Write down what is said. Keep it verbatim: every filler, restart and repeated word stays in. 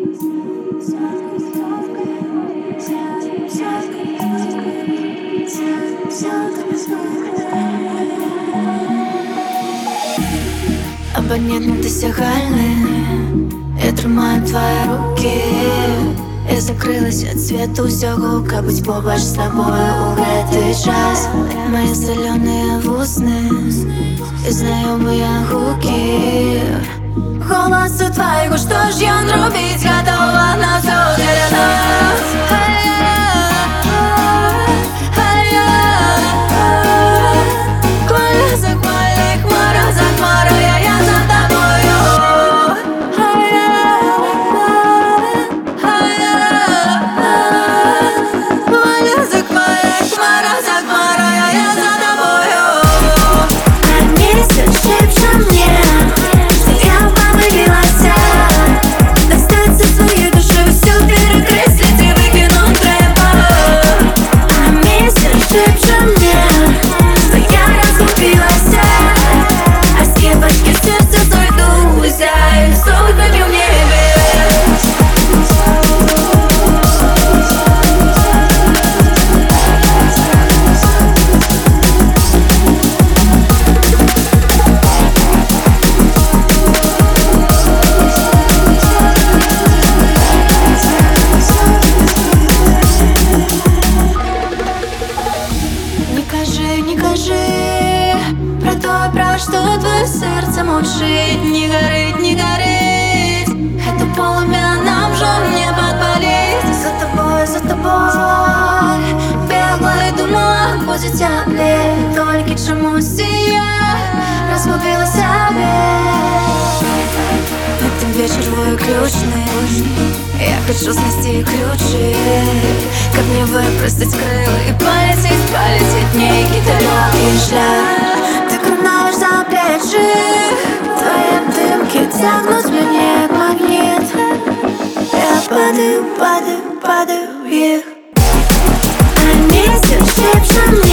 Абонент досягальны, я трымаю твои руки. Я закрылась ад свету ўсяго, каб быць побач з табою ў гэты час. Мои салёныя вусны і знаёмыя гукі голасу твайго, што ж ён робіць, гатова на ўсё дзеля нас. Не кажи про то, про что твое сердце мучит. Не горит, не горит, это полымя нам же не подпалить. За тобой, за тобой бегла и думала, будет теплее. Только чомусь я разгубила себя. Этот вечер выключный, я хочу снести ключи, как мне выпростать крылья и полететь, полететь в некий далекий шлях. Ты крунаешь за плечи, твои дымки тянут меня как магнит. Я падаю, падаю, падаю вверх, а ветер шепчет мне.